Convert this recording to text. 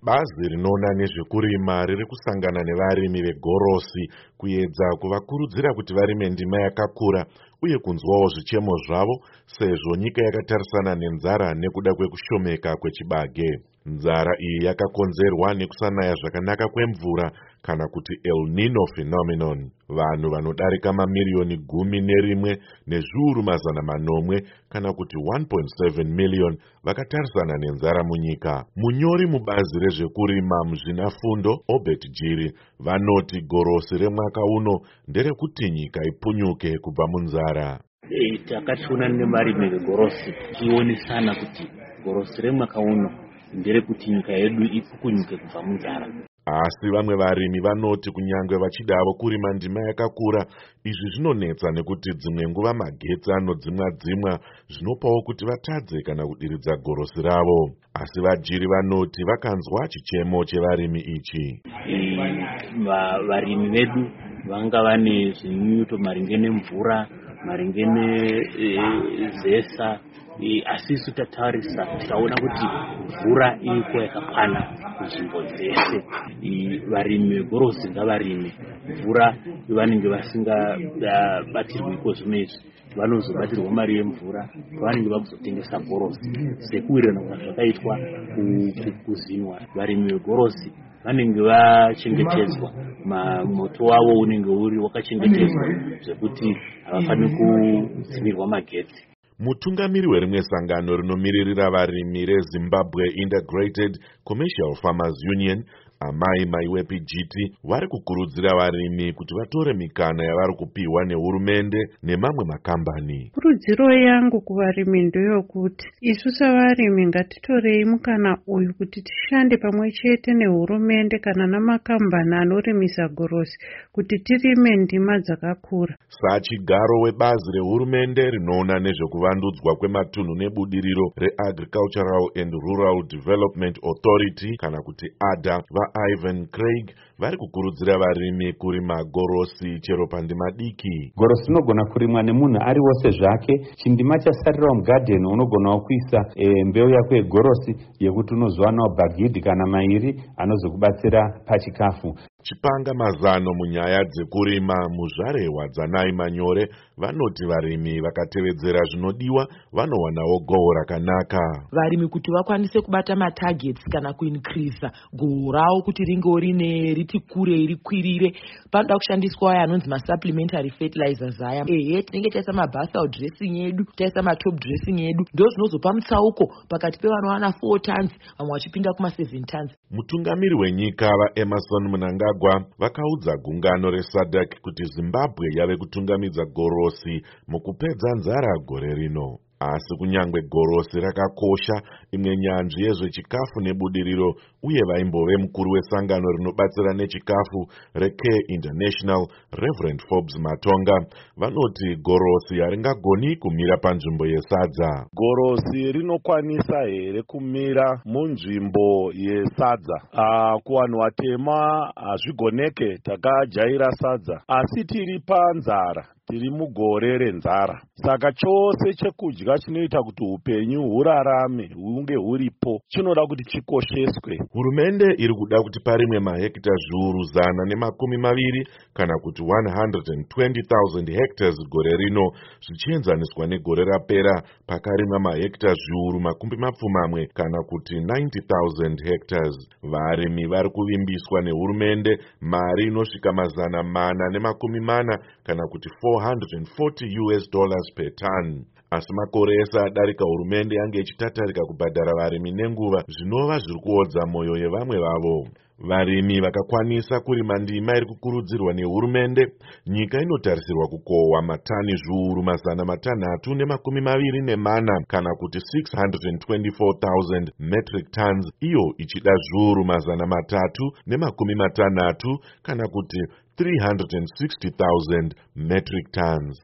Bazi rinoona nezvekurima riri kusangana nevarimi vegorosi kuedza kuvakurudzira kuti varime ndima yakakura uye kunzwawo zvichemo zvavo sezvo nyika yakatarisana nenzara nekuda kwekushomeka kwechibage. Nzara iyi yakakonzerwa nekusanaya zvakanaka kwemvura kana kuti El Nino phenomenon. Vanhu vanodarika mamiliyoni 11 nezviuru mazana manomwe kana kuti 1.7 million vakatarisana nenzara munyika. Munyori mubazi rezvekurima muzvinafundo Obert Jiri vanoti gorosi remwaka uno nderekuti nyika ipunyuke kubva munzara. Takationa nevarimi vegorosi tionesana kuti gorosi remwaka uno nderekuti nyika yedu ipunyuke kubva munzara. Asi vamwe varimi vanoti kunyangwe vachidavo kurima ndima yakakura, izvi zvinonetsa nekuti dzimwe nguva magetsi anodzimwa zvinopawo kuti vatadze kana kudiridza gorosi ravo. Asi Vajiri vanoti vakanzwa chichemo chevarimi ichi. Varimi vedu vanga vane zvinyuto maringe nemvura, maringe nezesa, asi isu tatarisa tikaona kuti mvura iriko yakakwana kunzvimbo dzese. Varimi vegorosi ngavarime mvura vanenge vasingabatirwiko zvimwe vanozobatirwa mari yemvura pavanenge vakuzotengesa gorosi sekuwirirana zvakaitwa kuzinwa. Varimi vegorosi vanenge vachengetedzwa, moto wavo unenge uri wakachengetedzwa zvekuti havafaniri kudzimirwa magetsi. Mutungamiri werimwe sangano rinomiririra varimi reZimbabwe Integrated Commercial Farmers Union, Amai Maiwepi Jiti, vari kukurudzira varimi kuti vatore mikana yavari kupiwa nehurumende nemamwe makambani. Kurudziro yangu kuvarimi ndeyokuti isu savarimi ngatitorei mukana uyu kuti tishande pamwe chete nehurumende kana namakambani anorimisa gorosi kuti tirime ndima dzakakura. Sachigaro webazi rehurumende rinoona nezvekuvandudzwa kwematunhu nebudiriro reAgricultural and Rural Development Authority kana kuti ADA, Ivan Craig vari kukurudzira varimi kurima gorosi chero pandima diki. Gorosi rinogona kurimwa nemunhu ari wose zvake. Chindima chasarira mugadheni unogonawo kuisa mbeu yako yegorosi yekuti unozowanawo bhagidhi kana mairi anozokubatsira pachikafu. Chipanga mazano munyaya dzekurima muzvarewa Dzanai Manyore vanoti varimi vakatevedzera zvinodiwa vanowanawo gohwo rakanaka. Varimi kuti vakwanise kubata matargets kana kuincreasa gohwo ravo kuti ringewo riti kure rikwirire, panoda kushandiswa aya anonzi masupplementary fertilizers aya. Tinenge taisa mabasal dressing yedu, taisa matop dressing yedu, ndo zvinozopa mutsauko pakati pevanowana 4 tons vamwe vachipinda kuma7 tons. Mutungamiri wenyika vaEmerson Mnangagwa vakaudza gungano reSADC kuti Zimbabwe yave kutungamidza gorosi mukupedza nzara gore rino. Asi kunyangwe gorosi rakakosha, imwe nyanzvi yezvechikafu nebudiriro uye vaimbove mukuru wesangano rinobatsira nechikafu reCare International Reverend Forbes Matonga vanoti gorosi haringagoni kumira panzvimbo yesadza. Gorosi rinokwanisa here kumira munzvimbo yesadza? Kuvanhu vatema hazvigoneke, takajaira sadza, asi tiri panzara, tiri mugore renzara. Saka chose chekudya chinoita kuti upenyu hurarame hunge huripo chinoda kuti chikosheswe. Hurumende iri kuda kuti parimwe mahekita zviuru 120 kana kuti 120,000 hectares gore rino, zvichienzaniswa negore rapera pakarimwa mahekita zviuru 20 kana kuti 90,000 hectares. Varimi vari kuvimbiswa nehurumende mari inosvika $440 kana kuti $440 per ton. Asi makore ese adarika hurumende yange ichitatarika kubhadhara varimi nenguva zvinova zviri kuodza mwoyo yevamwe vavo. Varimi vakakwanisa kurima ndima iri kukurudzirwa nehurumende, nyika inotarisirwa kukohwa matani zviuru 324 kana kuti 624,000 metric tons, iyo ichida zviuru 360 kana kuti 360,000 metric tons.